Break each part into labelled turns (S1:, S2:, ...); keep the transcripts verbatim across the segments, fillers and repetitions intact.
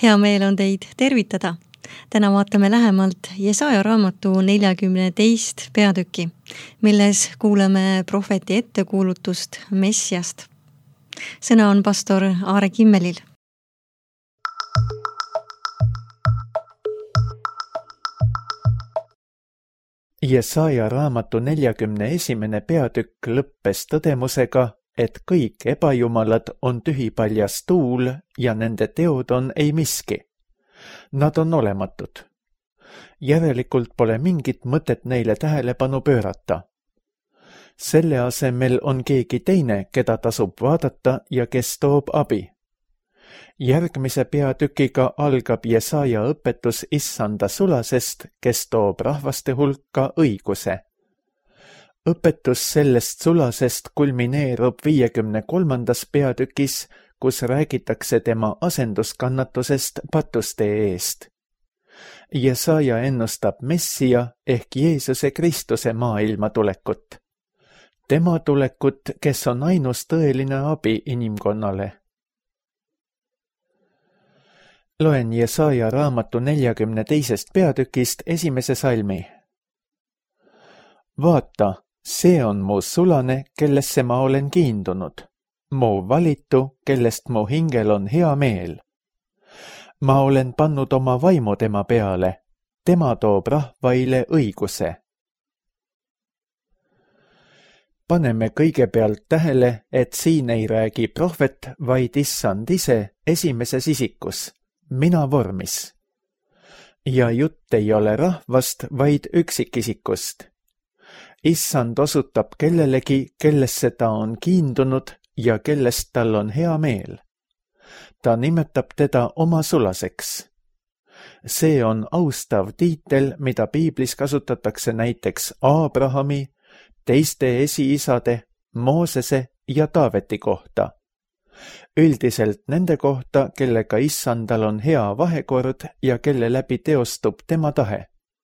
S1: Hea meel on teid tervitada. Täna vaatame lähemalt Jesaja raamatu neljakümne teist peatüki, milles kuuleme prohveti ettekuulutust Messiast. Sõna on pastor Aare Kimmelil.
S2: Jesaja raamatu neljakümne esimene peatükk lõppes tõdemusega, et kõik ebajumalad on tühipaljas tuul ja nende teod on ei miski. Nad on olematud. Järelikult pole mingit mõtet neile tähelepanu pöörata. Selle asemel on keegi teine, keda tasub vaadata ja kes toob abi. Järgmise peatükiga algab Jesaja õpetus issanda sulasest, kes toob rahvaste hulka õiguse. Õpetus sellest sulasest kulmineerub viiekümne kolmandas peatükis, kus räägitakse tema asenduskannatusest patuste eest. Jesaja ennustab Messia ehk Jeesuse Kristuse maailma tulekut. Tema tulekut, kes on ainus tõeline abi inimkonnale. Loen Jesaja raamatu neljakümne teisest peatükist esimese salmi. Vaata, see on mu sulane, kellesse ma olen kiindunud. Mu valitu, kellest mu hingel on hea meel. Ma olen pannud oma vaimu tema peale. Tema toob rahvaile õiguse. Paneme kõigepealt tähele, et siin ei räägi prohvet, vaid issand ise esimeses isikus. Mina vormis. Ja jutt ei ole rahvast, vaid üksikisikust. Issand osutab kellelegi, kellesse ta on kiindunud ja kellest tal on hea meel. Ta nimetab teda oma sulaseks. See on austav tiitel, mida piiblis kasutatakse näiteks Aabrahami, teiste esiisade, Moosese ja Taaveti kohta. Üldiselt nende kohta, kellega issandal on hea vahekord ja kelle läbi teostub tema tahe.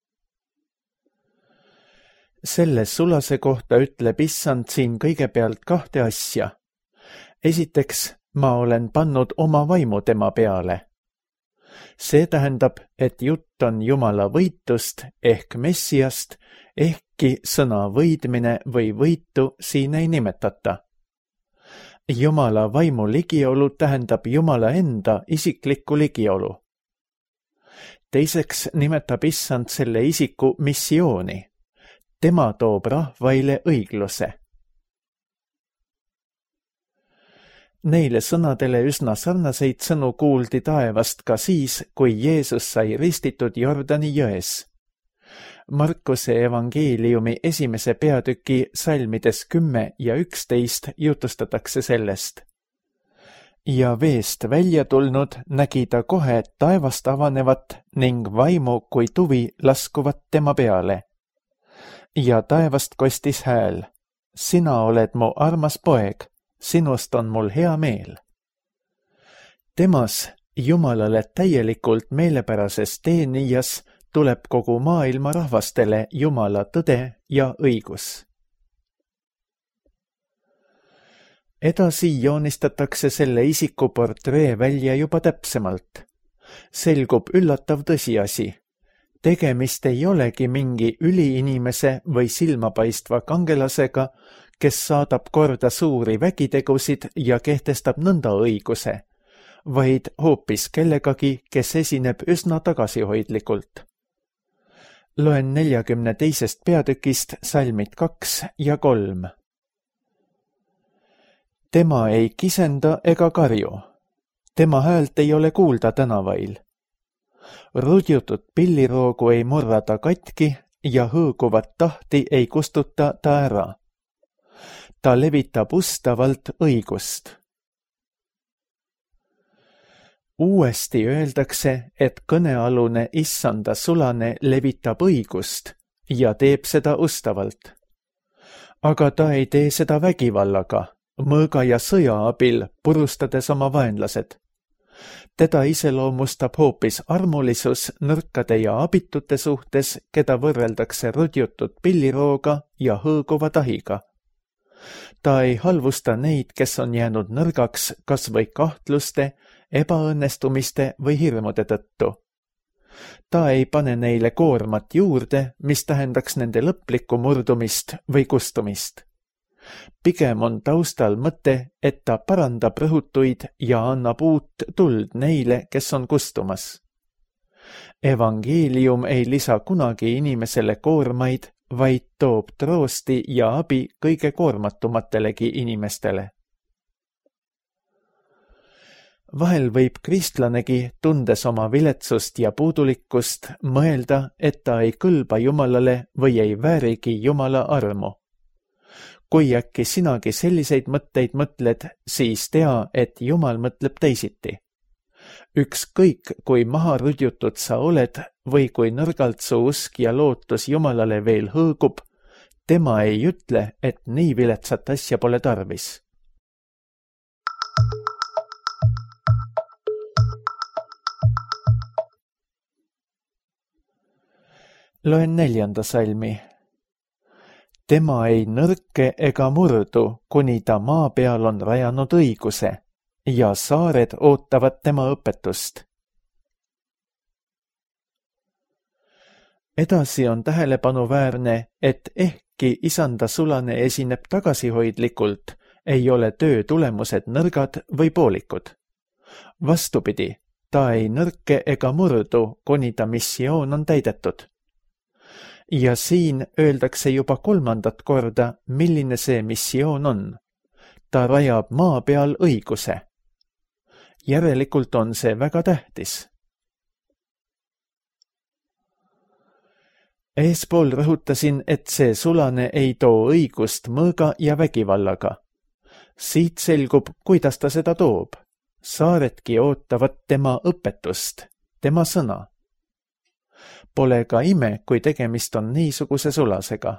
S2: Selle sulase kohta ütleb issand siin kõigepealt kahte asja. Esiteks, ma olen pannud oma vaimu tema peale. See tähendab, et jutt on Jumala võitust ehk Messiast, ehkki sõna võidmine või võitu siin ei nimetata. Jumala vaimu ligiolu tähendab Jumala enda isiklikku ligiolu. Teiseks nimetab issand selle isiku missiooni. Tema toob rahvaile õigluse. Neile sõnadele üsna sarnaseid sõnu kuuldi taevast ka siis, kui Jeesus sai ristitud Jordani jões. Markuse evangeeliumi esimese peatüki salmides kümme ja üksteist jutustatakse sellest. Ja veest välja tulnud nägi ta kohe taevast avanevat ning vaimu kui tuvi laskuvat tema peale. Ja taevast kostis hääl. Sina oled mu armas poeg, sinust on mul hea meel. Temas, Jumalale täielikult meelepärases teenijas, tuleb kogu maailma rahvastele Jumala tõde ja õigus. Edasi joonistatakse selle isiku portree välja juba täpsemalt. Selgub üllatav tõsiasi. Tegemist ei olegi mingi üliinimese või silmapaistva kangelasega, kes saadab korda suuri vägitegusid ja kehtestab nõnda õiguse, vaid hoopis kellegagi, kes esineb üsna tagasihoidlikult. Loen neljakümne teisest peatükist salmid kaks ja kolm. Tema ei kisenda ega karju. Tema häält ei ole kuulda tänavail. Rudjutud pilliroogu ei murra ta katki ja hõõguvat tahti ei kustuta ta ära. Ta levitab ustavalt õigust. Uuesti öeldakse, et kõnealune issanda sulane levitab õigust ja teeb seda ustavalt. Aga ta ei tee seda vägivallaga, mõõga ja sõja abil purustades oma vaenlased. Teda iseloomustab hoopis armulisus nõrkade ja abitute suhtes, keda võrreldakse rudjutud pillirooga ja hõõguva tahiga. Ta ei halvusta neid, kes on jäänud nõrgaks kas või kahtluste, ebaõnnestumiste või hirmude tõttu. Ta ei pane neile koormat juurde, mis tähendaks nende lõplikku murdumist või kustumist. Pigem on taustal mõte, et ta parandab rõhutuid ja annab uut tuld neile, kes on kustumas. Evangeelium ei lisa kunagi inimesele koormaid, vaid toob troosti ja abi kõige koormatumatelegi inimestele. Vahel võib kristlanegi, tundes oma viletsust ja puudulikkust, mõelda, et ta ei kõlba Jumalale või ei väärigi Jumala armu. Kui äkki sinagi selliseid mõtteid mõtled, siis tea, et Jumal mõtleb teisiti. Ükskõik, kui maha rudjutud sa oled või kui nõrgalt su usk ja lootus Jumalale veel hõõgub, tema ei ütle, et nii viletsat asja pole tarvis. Loen neljanda salmi. Tema ei nõrke ega murdu, kuni ta maa peal on rajanud õiguse, ja saared ootavad tema õpetust. Edasi on tähelepanuväärne, et ehkki isanda sulane esineb tagasihoidlikult, ei ole töö tulemused nõrgad või poolikud. Vastupidi, ta ei nõrke ega murdu, kuni ta missioon on täidetud. Ja siin öeldakse juba kolmandat korda, milline see missioon on. Ta rajab maa peal õiguse. Järelikult on see väga tähtis. Eespool rõhutasin, et see sulane ei too õigust mõõga ja vägivallaga. Siit selgub, kuidas ta seda toob. Saaretki ootavad tema õpetust, tema sõna. Pole ka ime, kui tegemist on niisuguse sulasega.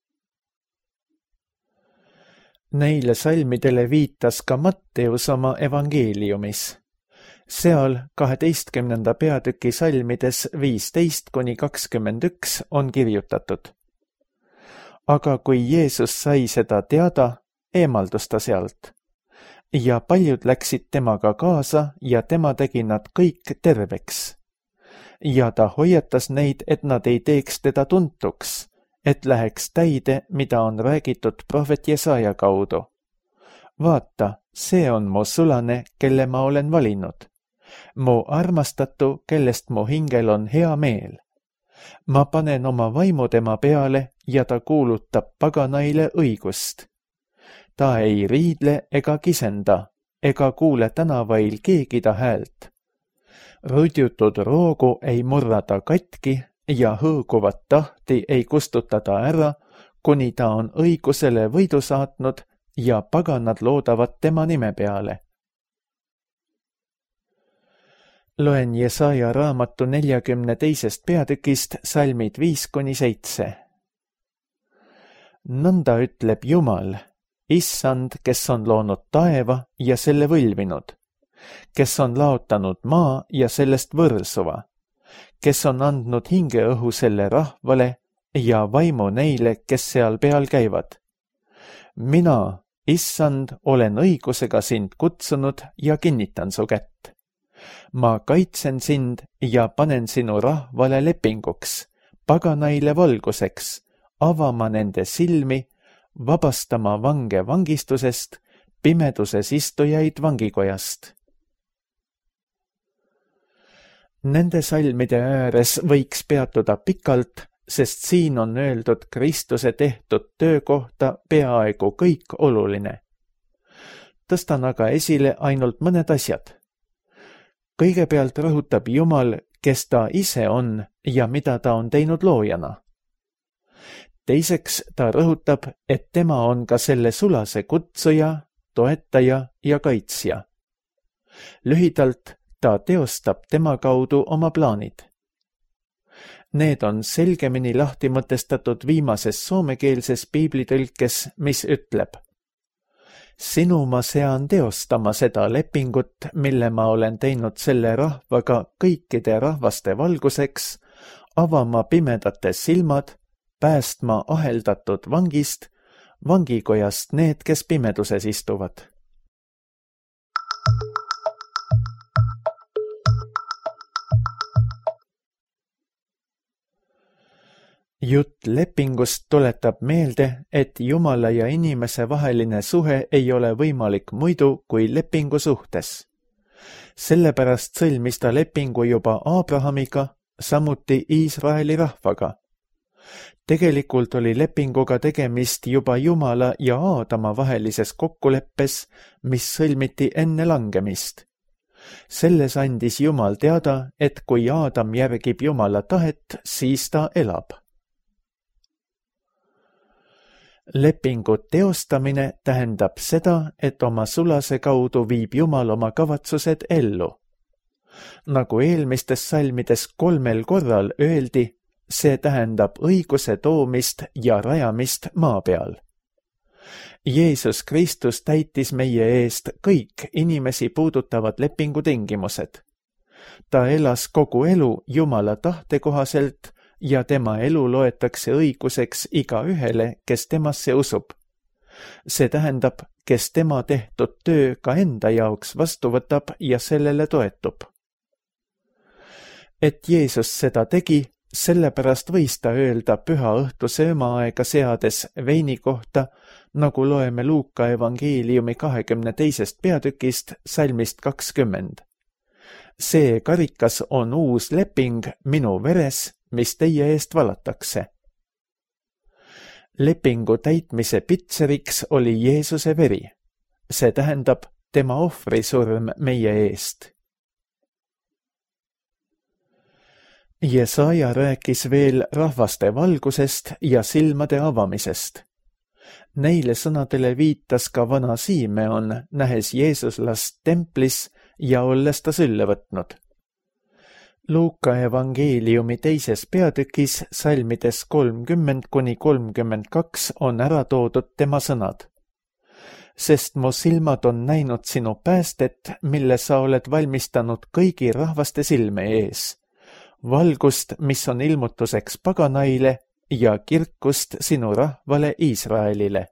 S2: Neile salmidele viitas ka Matteus oma evangeeliumis. Seal kaheteistkümnenda peatüki salmides viisteist kuni kakskümmend üks on kirjutatud. Aga kui Jeesus sai seda teada, eemaldus ta sealt. Ja paljud läksid temaga kaasa ja tema tegi nad kõik terveks. Ja ta hoiatas neid, et nad ei teeks teda tuntuks, et läheks täide, mida on räägitud prohvet Jesaja kaudu. Vaata, see on mu sulane, kelle ma olen valinud. Mu armastatu, kellest mu hingel on hea meel. Ma panen oma vaimu tema peale ja ta kuulutab paganaile õigust. Ta ei riidle ega kisenda, ega kuule tänavail keegi ta häält. Rudjutud roogu ei murrata katki ja hõõguvat tahti ei kustutada ära, kuni ta on õigusele võidu saatnud ja paganad loodavad tema nime peale. Loen Jesaja raamatu neljakümne teisest peatükist salmid viis kuni seitse. Nõnda ütleb Jumal, issand, kes on loonud taeva ja selle võlvinud, kes on laotanud maa ja sellest võrsuva, kes on andnud hingeõhu selle rahvale ja vaimu neile, kes seal peal käivad. Mina, issand, olen õigusega sind kutsunud ja kinnitan su kätt. Ma kaitsen sind ja panen sinu rahvale lepinguks, paganaile valguseks, avama nende silmi, vabastama vange vangistusest, pimeduses istujaid vangikojast. Nende salmide ääres võiks peatuda pikalt, sest siin on öeldud Kristuse tehtud töö kohta peaaegu kõik oluline. Tõstan aga esile ainult mõned asjad. Kõigepealt rõhutab Jumal, kes ta ise on ja mida ta on teinud loojana. Teiseks ta rõhutab, et tema on ka selle sulase kutsuja, toetaja ja kaitsja. Lühidalt, ta teostab tema kaudu oma plaanid. Need on selgemini lahti mõtestatud viimases soomekeelses piiblitõlkes, mis ütleb: Sinu ma sean teostama seda lepingut, mille ma olen teinud selle rahvaga kõikide rahvaste valguseks, avama pimedate silmad, päästma aheldatud vangist, vangikojast need, kes pimeduses istuvad. Jutt lepingust tuletab meelde, et Jumala ja inimese vaheline suhe ei ole võimalik muidu kui lepingu suhtes. Sellepärast sõlmis ta lepingu juba Abrahamiga, samuti Iisraeli rahvaga. Tegelikult oli lepinguga tegemist juba Jumala ja Aadama vahelises kokkuleppes, mis sõlmiti enne langemist. Selles andis Jumal teada, et kui Aadam järgib Jumala tahet, siis ta elab. Lepingu teostamine tähendab seda, et oma sulase kaudu viib Jumal oma kavatsused ellu. Nagu eelmistes salmides kolmel korral öeldi, see tähendab õiguse toomist ja rajamist maa peal. Jeesus Kristus täitis meie eest kõik inimesi puudutavad lepingu tingimused. Ta elas kogu elu Jumala tahte kohaselt ja tema elu loetakse õiguseks igaühele, kes temasse usub. See tähendab, kes tema tehtud töö ka enda jaoks vastu võtab ja sellele toetub. Et Jeesus seda tegi, sellepärast võis ta öelda püha õhtu söömaaega seades veini kohta, nagu loeme Luuka evangeeliumi kahekümne teisest peatükist salmist kakskümmend. See karikas on uus leping minu veres, mis teie eest valatakse. Lepingu täitmise pitseriks oli Jeesuse veri. See tähendab tema ohvrisurm meie eest. Jesaja rääkis veel rahvaste valgusest ja silmade avamisest. Neile sõnadele viitas ka vana Siimeon, nähes Jeesuslast templis ja olles ta sülle võtnud. Luuka evangeeliumi teises peatükis salmides kolmkümmend kuni kolmkümmend kaks on ära toodud tema sõnad. Sest mu silmad on näinud sinu päästet, mille sa oled valmistanud kõigi rahvaste silme ees. Valgust, mis on ilmutuseks paganaile ja kirkust sinu rahvale Iisraelile.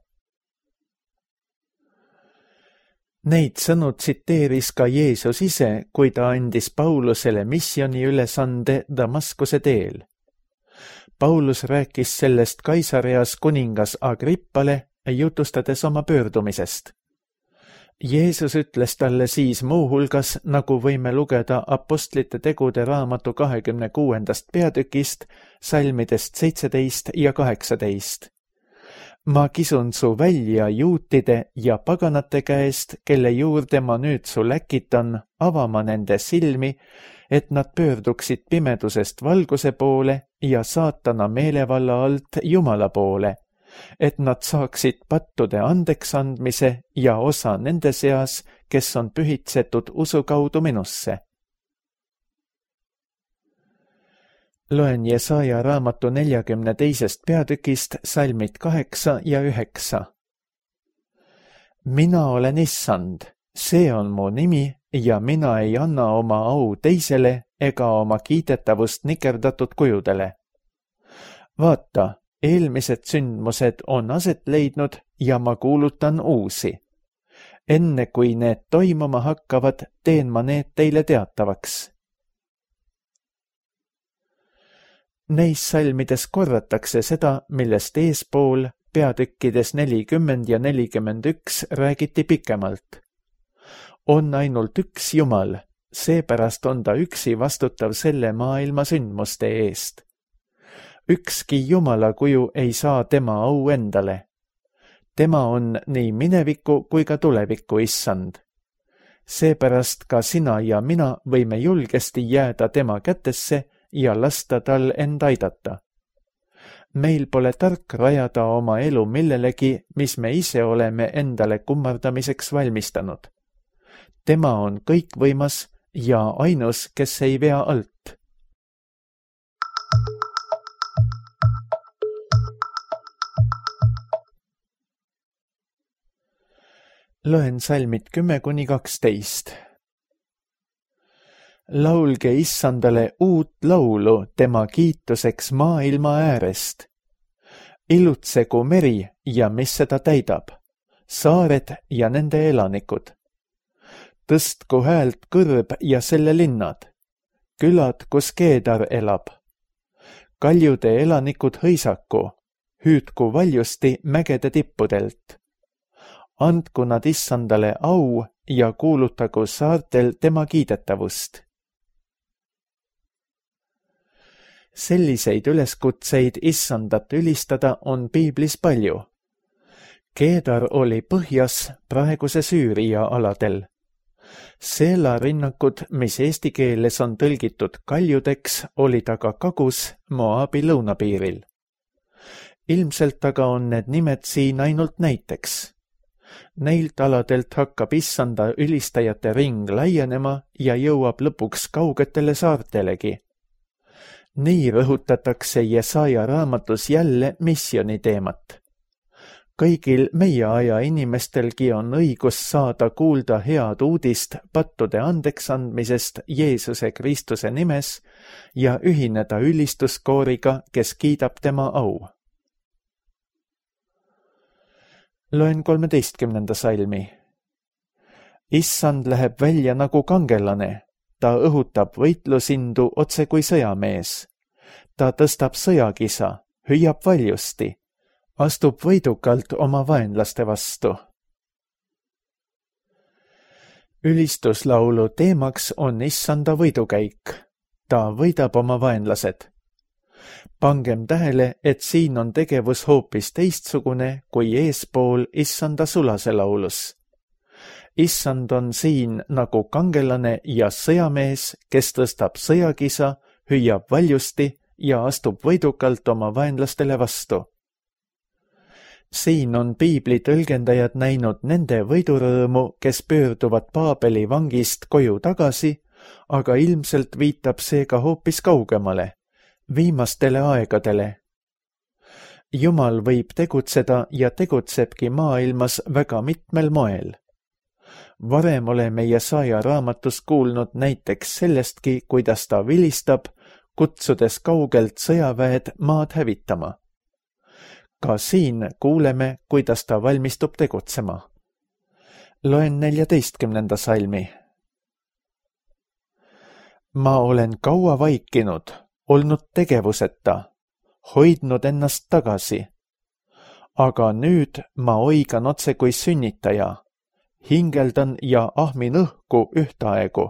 S2: Neid sõnu tsiteeris ka Jeesus ise, kui ta andis Paulusele missiooni ülesande Damaskuse teel. Paulus rääkis sellest Kaisareas kuningas Agrippale, jutustades oma pöördumisest. Jeesus ütles talle siis muuhulgas, nagu võime lugeda Apostlite tegude raamatu kahekümne kuuendast peatükist, salmidest seitseteist ja kaheksateist. Ma kisun su välja juutide ja paganate käest, kelle juurde ma nüüd su läkitan, avama nende silmi, et nad pöörduksid pimedusest valguse poole ja saatana meelevalla alt Jumala poole, et nad saaksid pattude andeks andmise ja osa nende seas, kes on pühitsetud usu kaudu minusse. Loen Jesaja raamatu neljakümne teisest peatükist salmid kaheksa ja üheksa. Mina olen issand, see on mu nimi ja mina ei anna oma au teisele ega oma kiidetavust nikerdatud kujudele. Vaata, eelmised sündmused on aset leidnud ja ma kuulutan uusi. Enne kui need toimuma hakkavad, teen ma need teile teatavaks. Neis salmides korratakse seda, millest eespool peatükkides nelikümmend ja nelikümmend üks räägiti pikemalt. On ainult üks Jumal, seepärast on ta üksi vastutav selle maailma sündmuste eest. Ükski Jumala kuju ei saa tema au endale. Tema on nii mineviku kui ka tuleviku issand. Seepärast ka sina ja mina võime julgesti jääda tema kätesse ja lasta tal end aidata. Meil pole tark rajada oma elu millelegi, mis me ise oleme endale kummardamiseks valmistanud. Tema on kõikvõimas ja ainus, kes ei vea alt. Loen salmid kümme kuni kaksteist. Laulge issandale uut laulu tema kiituseks maailma äärest. Ilutsegu meri ja mis seda täidab, saared ja nende elanikud. Tõstku häält kõrb ja selle linnad, külad, kus Keedar elab. kaljude elanikud hõisaku, hüüdku valjusti mägede tippudelt. Andku nad issandale au ja kuulutagu saartel tema kiidetavust. Selliseid üleskutseid issandat ülistada on piiblis palju. Keedar oli põhjas praeguse Süüria aladel. Seela rinnakud, mis eesti keeles on tõlgitud kaljudeks, olid aga kagus Moabi lõunapiiril. Ilmselt aga on need nimed siin ainult näiteks. Neilt aladelt hakkab issanda ülistajate ring laienema ja jõuab lõpuks kaugetele saartelegi. Nii rõhutatakse Jesaja raamatus jälle missiooni teemat. Kõigil meie aja inimestelgi on õigus saada kuulda head uudist pattude andeksandmisest Jeesuse Kristuse nimes ja ühineda ülistuskooriga, kes kiidab tema au. Loen kolmeteistkümnenda salmi. Issand läheb välja nagu kangelane, ta õhutab võitlusindu otse kui sõjamees. Ta tõstab sõjakisa, hüüab valjusti, astub võidukalt oma vaenlaste vastu. Ülistuslaulu teemaks on issanda võidukäik. Ta võidab oma vaenlased. Pangem tähele, et siin on tegevus hoopis teistsugune kui eespool issanda sulase laulus. Issand on siin nagu kangelane ja sõjamees, kes tõstab sõjakisa, hüüab valjusti ja astub võidukalt oma vaenlastele vastu. Siin on piibli tõlgendajad näinud nende võidurõõmu, kes pöörduvad Paabeli vangist koju tagasi, aga ilmselt viitab see ka hoopis kaugemale, viimastele aegadele. Jumal võib tegutseda ja tegutsebki maailmas väga mitmel moel. Varem oleme Jesaja raamatus kuulnud näiteks sellestki, kuidas ta vilistab, kutsudes kaugelt sõjaväed maad hävitama. Ka siin kuuleme, kuidas ta valmistub tegutsema. Loen neljateistkümnenda salmi. Ma olen kaua vaikinud, olnud tegevuseta, hoidnud ennast tagasi. Aga nüüd ma oigan otse kui sünnitaja, hingeldan ja ahmin õhku ühtaegu.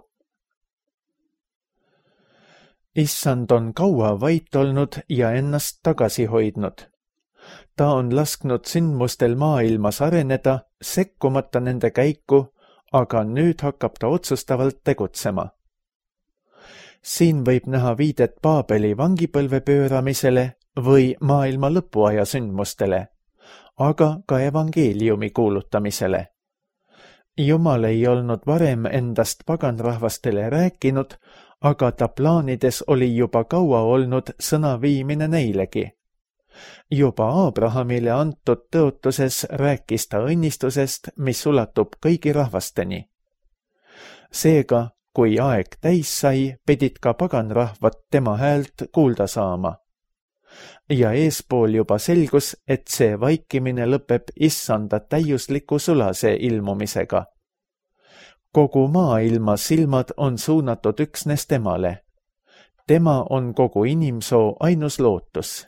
S2: Issand on kaua vait olnud ja ennast tagasi hoidnud. Ta on lasknud sündmustel maailmas areneda, sekkumata nende käiku, aga nüüd hakkab ta otsustavalt tegutsema. Siin võib näha viidet Paabeli vangipõlve pööramisele või maailma lõpuaja sündmustele, aga ka evangeeliumi kuulutamisele. Jumal ei olnud varem endast paganrahvastele rääkinud, aga ta plaanides oli juba kaua olnud sõna viimine neilegi. Juba Abrahamile antud tõotuses rääkis ta õnnistusest, mis ulatub kõigi rahvasteni. Seega, kui aeg täis sai, pidid ka paganrahvad tema häält kuulda saama. Ja eespool juba selgus, et see vaikimine lõpeb issanda täiusliku sulase ilmumisega. Kogu maailma silmad on suunatud üksnes temale. Tema on kogu inimsoo ainus lootus.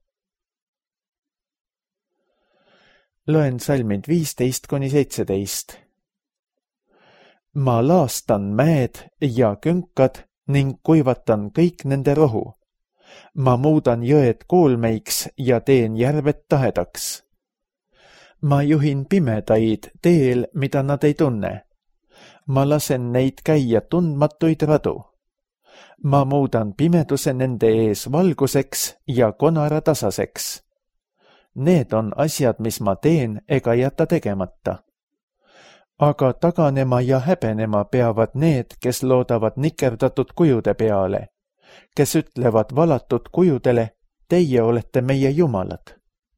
S2: Loen salmid viisteist kuni seitseteist. Ma laastan mäed ja künkad ning kuivatan kõik nende rohu. Ma muudan jõed koolmeiks ja teen järved tahedaks. Ma juhin pimedaid teel, mida nad ei tunne. Ma lasen neid käia tundmatuid radu. Ma muudan pimeduse nende ees valguseks ja konara tasaseks. Need on asjad, mis ma teen ega jäta tegemata. Aga taganema ja häbenema peavad need, kes loodavad nikerdatud kujude peale, kes ütlevad valatud kujudele, teie olete meie jumalad.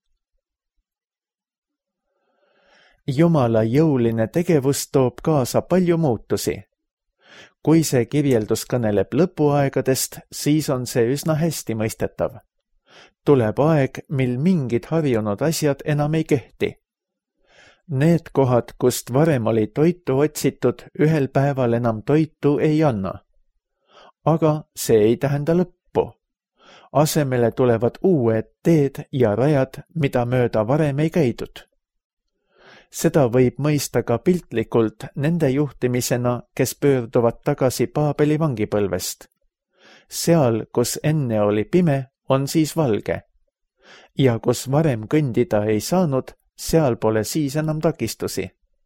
S2: Jumala jõuline tegevus toob kaasa palju muutusi. Kui see kirjeldus kõneleb lõpuaegadest, siis on see üsna hästi mõistetav. Tuleb aeg, mil mingid harjunud asjad enam ei kehti. Need kohad, kust varem oli toitu otsitud, ühel päeval enam toitu ei anna. Aga see ei tähenda lõppu. Asemele tulevad uued teed ja rajad, mida mööda varem ei käidud. Seda võib mõista ka piltlikult nende juhtimisena, kes pöörduvad tagasi Paabeli vangipõlvest. Seal, kus enne oli pime, on siis valge. Ja kus varem kõndida ei saanud, seal pole siis enam takistusi.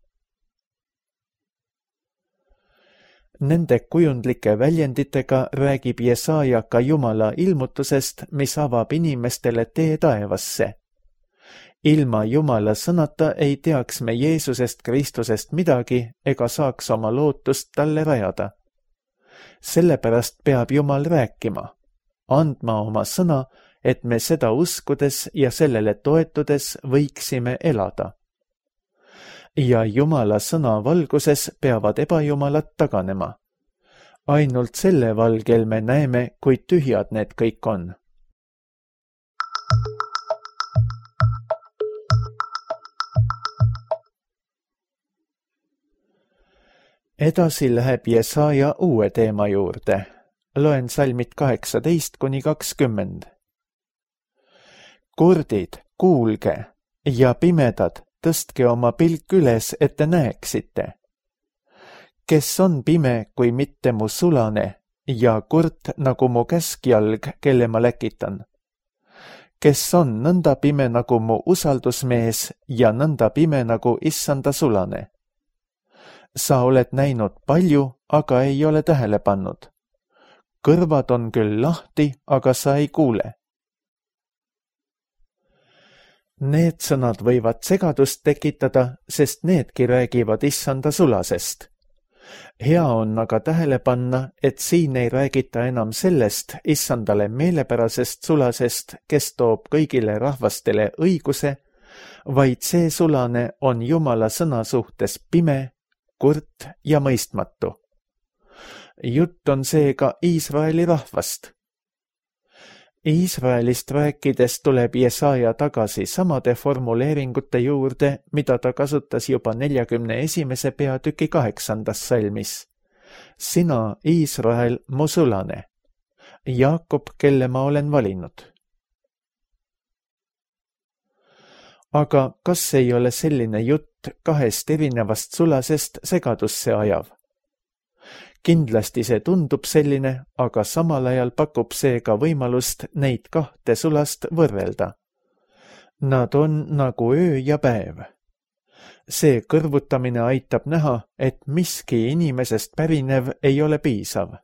S2: Nende kujundlike väljenditega räägib Jesaja ka Jumala ilmutusest, mis avab inimestele tee taevasse. Ilma Jumala sõnata ei teaks me Jeesusest Kristusest midagi ega saaks oma lootust talle rajada. Sellepärast peab Jumal rääkima, andma oma sõna, et me seda uskudes ja sellele toetudes võiksime elada. Ja Jumala sõna valguses peavad ebajumalad taganema. Ainult selle valgel me näeme, kui tühjad need kõik on. Edasi läheb Jesaja uue teema juurde. Loen salmid kaheksateist kuni kakskümmend. Kurdid, kuulge, ja pimedad, tõstke oma pilk üles, et te näeksite. Kes on pime, kui mitte mu sulane, ja kurt nagu mu käskjalg, kelle ma läkitan? Kes on nõnda pime nagu mu usaldusmees ja nõnda pime nagu issanda sulane? Sa oled näinud palju, aga ei ole tähele pannud. Kõrvad on küll lahti, aga sa ei kuule. Need sõnad võivad segadust tekitada, sest needki räägivad issanda sulasest. Hea on aga tähele panna, et siin ei räägita enam sellest issandale meelepärasest sulasest, kes toob kõigile rahvastele õiguse, vaid see sulane on Jumala sõna suhtes pime, kurt ja mõistmatu. Jutt on seega Iisraeli rahvast. Iisraelist rääkides tuleb Jesaja tagasi samade formuleeringute juurde, mida ta kasutas juba neljakümne esimese peatüki kaheksandas salmis. Sina, Iisrael, mu sulane. Jaakob, kelle ma olen valinud. Aga kas ei ole selline jutt kahest erinevast sulasest segadusse ajav? Kindlasti see tundub selline, aga samal ajal pakub see ka võimalust neid kahte sulast võrrelda. Nad on nagu öö ja päev. See kõrvutamine aitab näha, et miski inimesest pärinev ei ole piisav.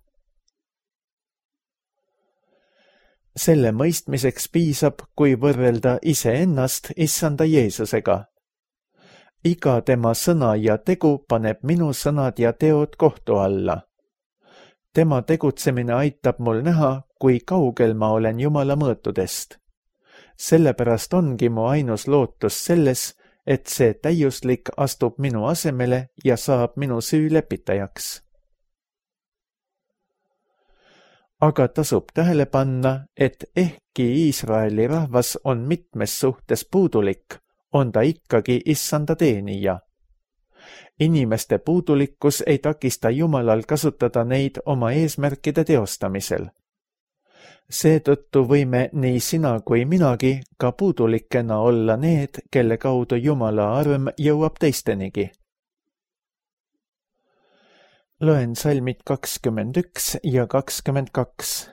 S2: Selle mõistmiseks piisab, kui võrrelda iseennast issanda Jeesusega. Iga tema sõna ja tegu paneb minu sõnad ja teod kohtu alla. Tema tegutsemine aitab mul näha, kui kaugel ma olen Jumala mõõtudest. Sellepärast ongi mu ainus lootus selles, et see täiuslik astub minu asemele ja saab minu süü lepitajaks. Aga tasub tähele panna, et ehkki Iisraeli rahvas on mitmes suhtes puudulik, on ta ikkagi issanda teenija. Inimeste puudulikkus ei takista Jumalal kasutada neid oma eesmärkide teostamisel. Seetõttu võime nii sina kui minagi ka puudulikena olla need, kelle kaudu Jumala arm jõuab teistenigi. Loen salmid kakskümmend üks ja kakskümmend kaks.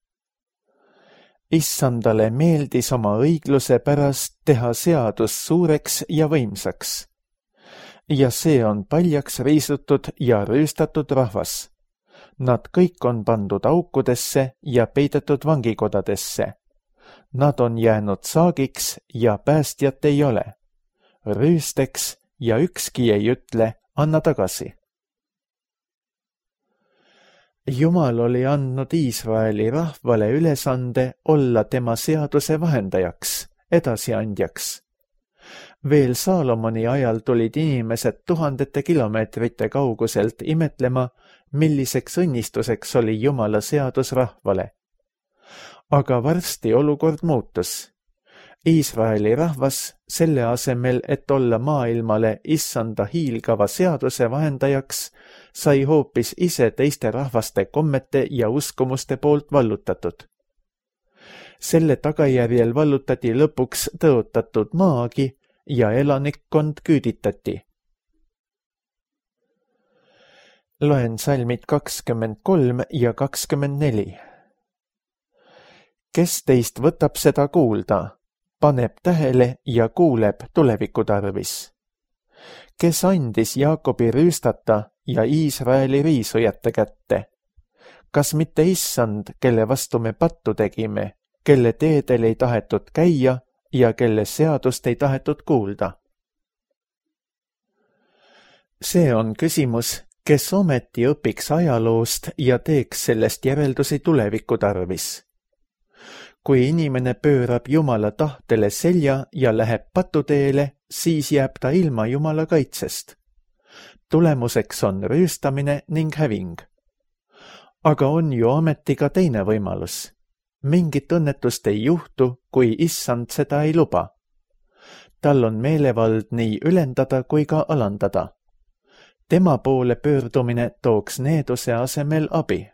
S2: Issandale meeldis oma õigluse pärast teha seadus suureks ja võimsaks. Ja see on paljaks riisutud ja rüüstatud rahvas. Nad kõik on pandud aukudesse ja peidetud vangikodadesse. Nad on jäänud saagiks ja päästjat ei ole. Rüüsteks ja ükski ei ütle, anna tagasi. Jumal oli andnud Iisraeli rahvale ülesande olla tema seaduse vahendajaks, edasiandjaks. Veel Saalomoni ajal tulid inimesed tuhandete kilomeetrite kauguselt imetlema, milliseks õnnistuseks oli Jumala seadus rahvale. Aga varsti olukord muutus. Iisraeli rahvas, selle asemel, et olla maailmale issanda hiilgava seaduse vahendajaks, sai hoopis ise teiste rahvaste kommete ja uskumuste poolt vallutatud. Selle tagajärjel vallutati lõpuks tõotatud maagi ja elanikkond küüditati. Loen salmid kakskümmend kolm ja kakskümmend neli. Kes teist võtab seda kuulda, paneb tähele ja kuuleb tuleviku tarvis? Kes andis Jaakobi rüüstata ja Iisraeli riisujate kätte? Kas mitte issand, kelle vastu me pattu tegime, kelle teedel ei tahetud käia ja kelle seadust ei tahetud kuulda? See on küsimus, kes ometi õpiks ajaloost ja teeks sellest järeldusi tuleviku tarvis. Kui inimene pöörab Jumala tahtele selja ja läheb patuteele, siis jääb ta ilma Jumala kaitsest. Tulemuseks on rüüstamine ning häving. Aga on ju ometi ka teine võimalus. Mingit õnnetust ei juhtu, kui issand seda ei luba. Tal on meelevald nii ülendada kui ka alandada. Tema poole pöördumine tooks needuse asemel abi.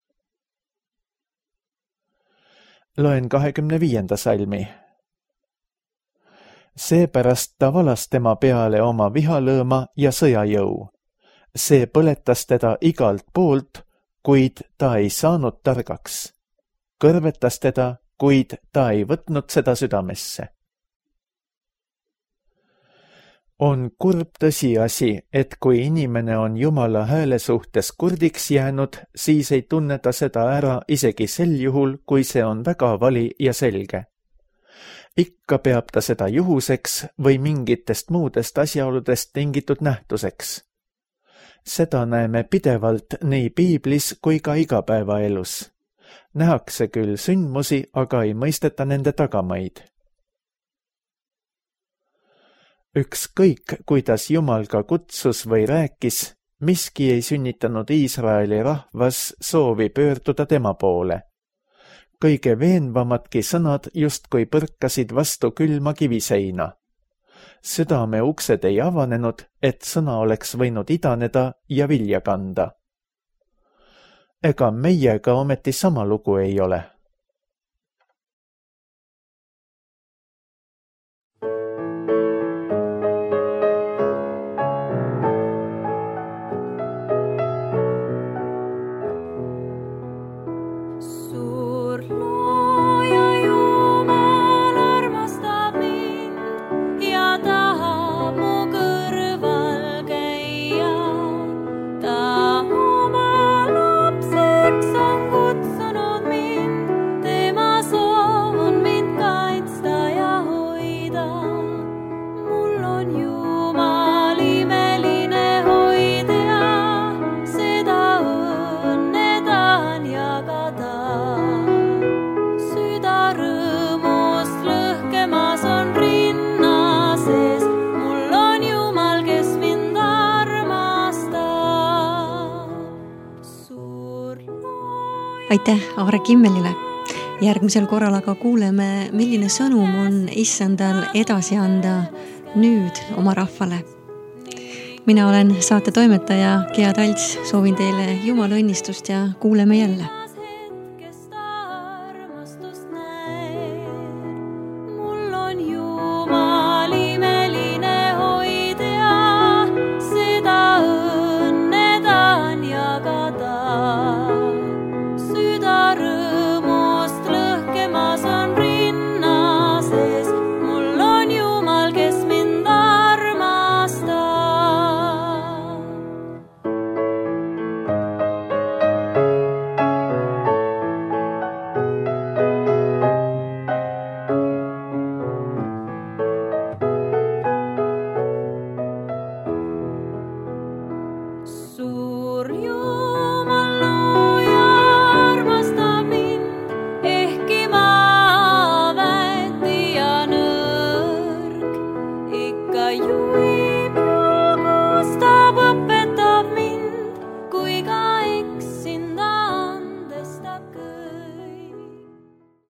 S2: Loen kahekümne viienda salmi. Seepärast ta valas tema peale oma vihalõõma ja sõjajõu. See põletas teda igalt poolt, kuid ta ei saanud targaks. Kõrvetas teda, kuid ta ei võtnud seda südamesse. On kurb tõsiasi, et kui inimene on Jumala hääle suhtes kurdiks jäänud, siis ei tunne ta seda ära isegi sel juhul, kui see on väga vali ja selge. Ikka peab ta seda juhuseks või mingitest muudest asjaoludest tingitud nähtuseks. Seda näeme pidevalt nii piiblis kui ka igapäevaelus. Nähakse küll sündmusi, aga ei mõisteta nende tagamaid. Ükskõik, kuidas Jumal ka kutsus või rääkis, miski ei sünnitanud Iisraeli rahvas soovi pöörduda tema poole. Kõige veenvamadki sõnad justkui põrkasid vastu külma kiviseina. Südame uksed ei avanenud, et sõna oleks võinud idaneda ja vilja kanda. Ega meiega ometi sama lugu ei ole.
S1: Aitäh Aare Kimmelile. Järgmisel korral aga kuuleme, milline sõnum on issandal edasi anda nüüd oma rahvale. Mina olen saate toimetaja Gea Talts, soovin teile Jumala õnnistust ja kuuleme jälle.